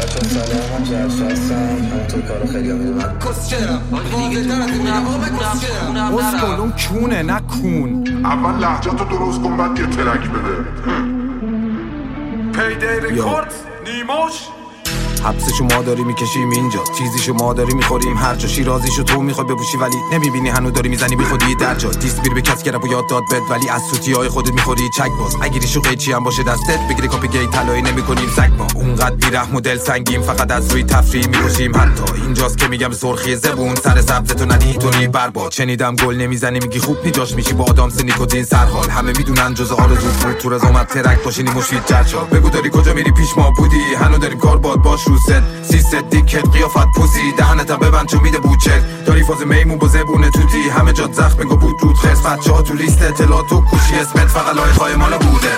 بچه سلام، من جرش هستم. همونطور کارو خیلی میدونم کسچرم واضح از میگم آقا من کسچرم اسکلون کونه نکون. اول لحجاتو درست کن بعد یه ترک بده. پیدی رکورد نیماش حبسشو ما داری میکشیم اینجا، چیزیشو ما داری میخوریم هر جا، شیرازیشو تو میخوای بپوشی ولی نمیبینی هنو داری میزنی بی خودی در جا. دیس بیر به کس گرب و یاد داد بد ولی از سوتیای خودت میخوری چک باز. اگریشو قیچی هم باشه دستت بگیری کاپی گی طلایی نمیکنیم سگ ما. اونقدر بیرحم و دل سنگیم فقط از روی تفریح میکشیم. حتی اینجاست که میگم سرخی زبون سر سبزتو ندی تونی برباد. شنیدم گل نمیزنی میگی خوب نیجاش میشی با آدم سه نیکوتین سرحال. همه میدونن جز آرزو بود تو رزومت ترک باشینی مفید جرشا. بگو داری کجا میری پیش ما بودی هنو داریم کار باد باش رو ست دیکت قیافت پوسی دهنتم ببند چون میده بوچت. داری فاز میمون با زبونه توتی همه جات زخم بگو بود رود خرس. بچه ها تو لیست اطلاعات و کوشی اسمت فقط لایقای مالا بوده.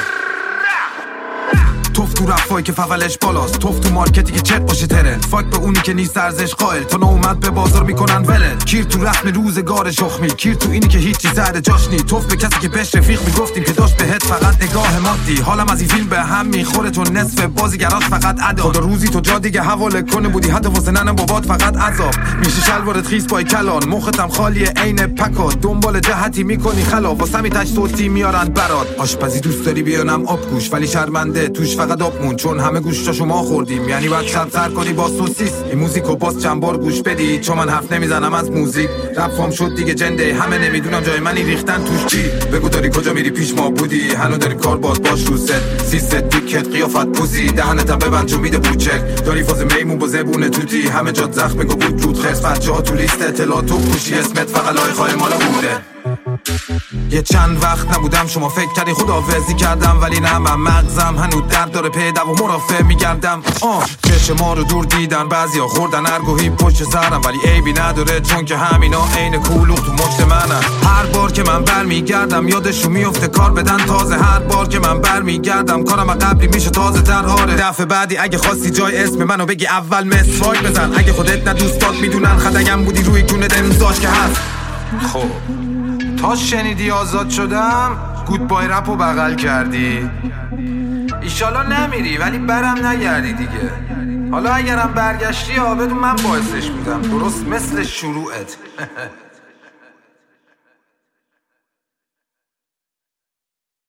توف تو رفایی که فولش بالاست، توف تو مارکتی که چت باشه ترند. فاک به اونی که نیست ارزش قائل تا نومد به بازار میکنن ولد. کیر تو رسم روزگار شخمی، کیر تو اینی که هیچی سر جاش نی. توف به کسی که بهش رفیق میگفتیم که داشت بهت فقط نگاه مادی. حالم از این فیلم به هم میخوره تو نصف بازیگراش فقط ادا. خدا روزی تو جا دیگه حواله کنه بودی حتی واسه ننم بابات فقط عذاب. میشه شلوارت خیس با کلان مختم خالیه عین پکا. دنبال جهتی میکنی خلا واسه تاش صوتی میارن برات. آشپزی دوست داری بیانم آب گوش ولی شرمنده توش فقط آب مون چون همه گوشتاشو ما خوردیم. یعنی باید شب سر کنی با سوسیس. این موزیکو باز چند بار گوش بدی چون من حرف نمیزنم از موزیک. رپ فام شد دیگه جنده همه نمیدونم جای منی ریختن توش چی. بگو داری کجا میری پیش ما بودی هنو داریم کار باد باش رو ست دیکت قیافت پوسی دهنتم ببند چون میده بوچک. داری فاز میمون با زبونه توتی همه جات زخم بگو بود رود خرس. بچه ها تو لیست اطلاعات و کوشی اسمت فقط لایقای مالا بوده. یه چند وقت نبودم شما فکر کردی خداحافظی کردم ولی نه من مغزم هنوز درد داره پیدا و مرافع میگردم. چشم ما رو دور دیدن بعضیا خوردن ارگوهی پشت سرم ولی عیبی نداره چون که همینا عین کولوخ تو مشت منن. هر بار که من برمیگردم یادشون میفته کار بدن تازه. هر بار که من برمیگردم کارم قبلی میشه تازه تر. آره دفعه بعدی اگه خواستی جای اسم منو بگی اول مسواک بزن. اگه خودت نه دوستات میدونن خدایم بودی روی گونت امضاش که هست. خب تا شنیدی آزاد شدم گودبای رپو بغل کردی. ایشالا نمیری ولی برم نگردی دیگه. حالا اگرم برگشتی بدون من باعثش بودم درست مثل شروعت.